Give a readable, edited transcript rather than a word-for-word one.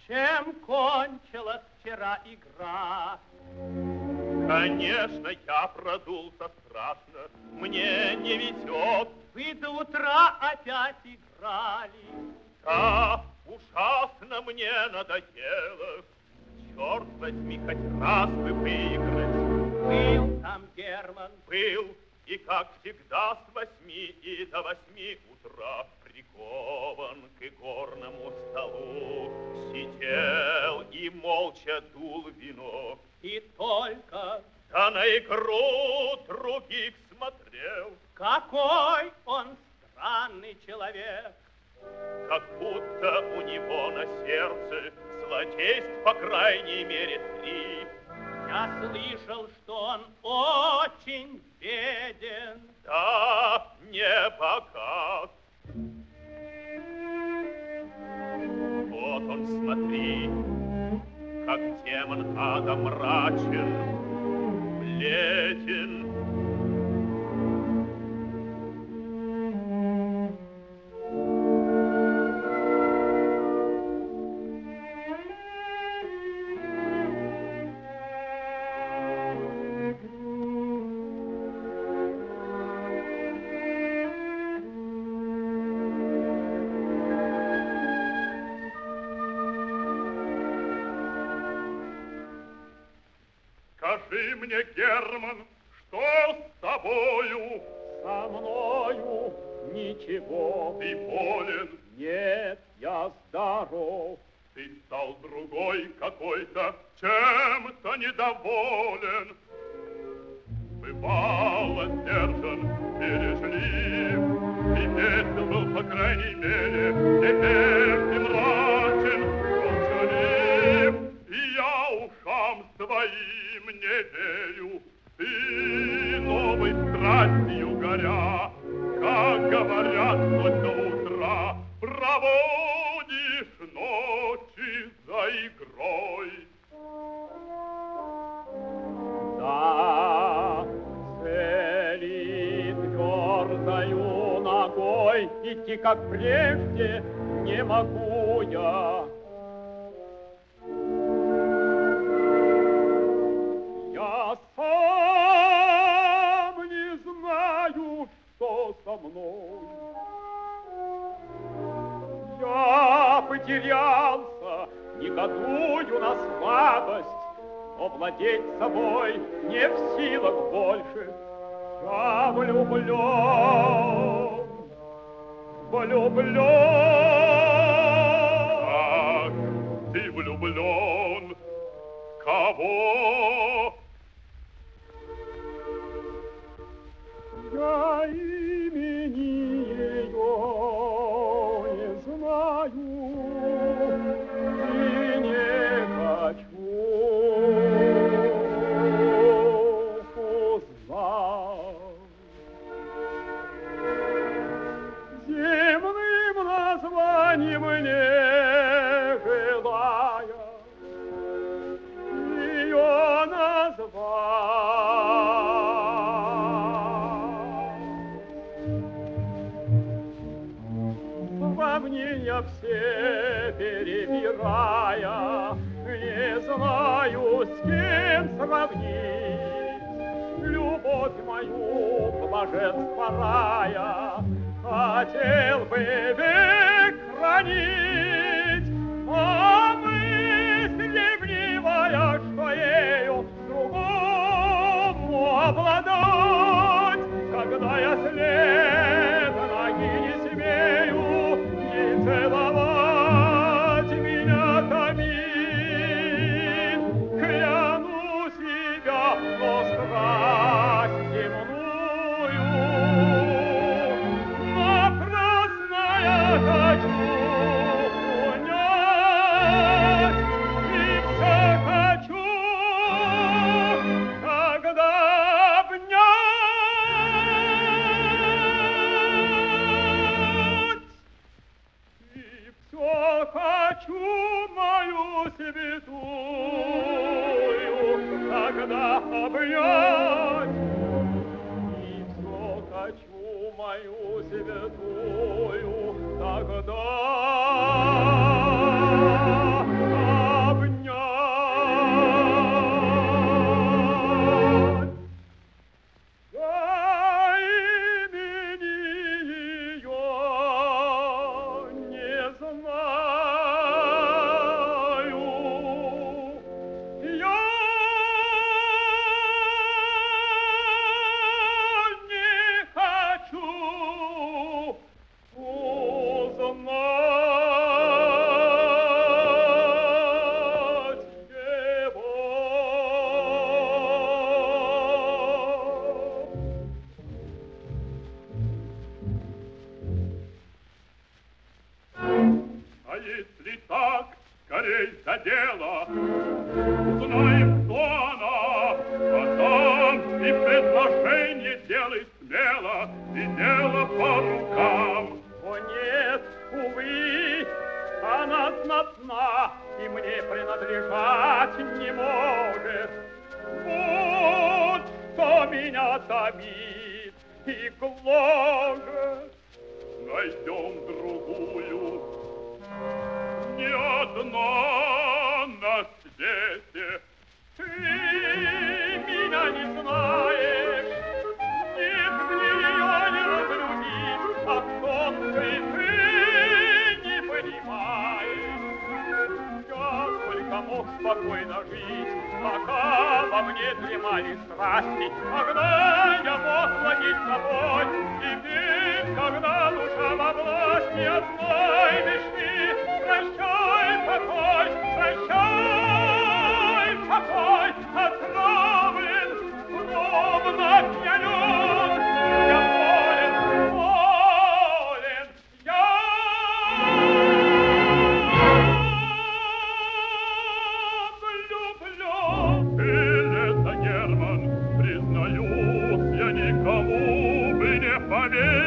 Чем кончилась вчера игра? Конечно, я продулся страшно, мне не везет. Вы до утра опять играли. Да, ужасно мне надоело. Черт возьми, хоть раз бы выиграть. Был там Герман. Был, и как всегда с 8 и до 8 утра прикован к игорному столу. Сидел и молча дул вино. И только... Да на игру других смотрел. Какой он странный человек. Как будто у него на сердце злодейств, по крайней мере, 3. Я слышал, что он очень беден. Да, не богат. Вот он, смотри, как демон ада мрачен, бледен. Скажи мне, Герман, что с тобою? Со мною ничего. Ты болен? Нет, я здоров. Ты стал другой какой-то, чем-то недоволен. Бывало сдержан, бережлив, и весел был, по крайней мере, теперь ты мрачен, молчалив, и я ушам своим не верю. Ты новой страстью горя, как говорят, хоть до утра, проводишь ночи за игрой. Да, целит твердою ногой, идти, как прежде, не могу я. Я сам не знаю, что со мной. Я потерялся, негодую на слабость, но владеть собой не в силах больше. Я влюблен, влюблен. Ах, ты влюблен? Кого? Я имени ее не знаю и не хочу узнать. Земным названием не желая ее назвать. Сравнения все перебирая, не знаю, с кем сравнить. Любовь мою, блаженство рая, хотел бы век хранить, а мысль ревнивая, что ею другому обладать, когда я след ноги не смею, не целовать меня томит. Кляну себя, но страсть земную напрасно я хочу унять, и все хочу тогда обнять. И все хочу мою святую тогда обнять. И все хочу мою святую тогда взялись за дело. Узнаем, кто она, потом и предложение делай смело, и дело по рукам. О нет, увы, она знатна и мне принадлежать не может. Вот что меня томит и гложет. Найдем другую, не одна на свете. Ты меня не знаешь, нет мне ее не разлюбить, а тонкой ты не понимаешь. Я только мог спокойно жить, пока во мне дремали страсти, когда я мог владеть собой. Теперь, когда душа во власти одной мечты, прощай, покой, прощай, покой, отравлен, словно пьянен. Я болен, болен, я влюблен. Или это, Герман, признаюсь, я никому бы не поверил.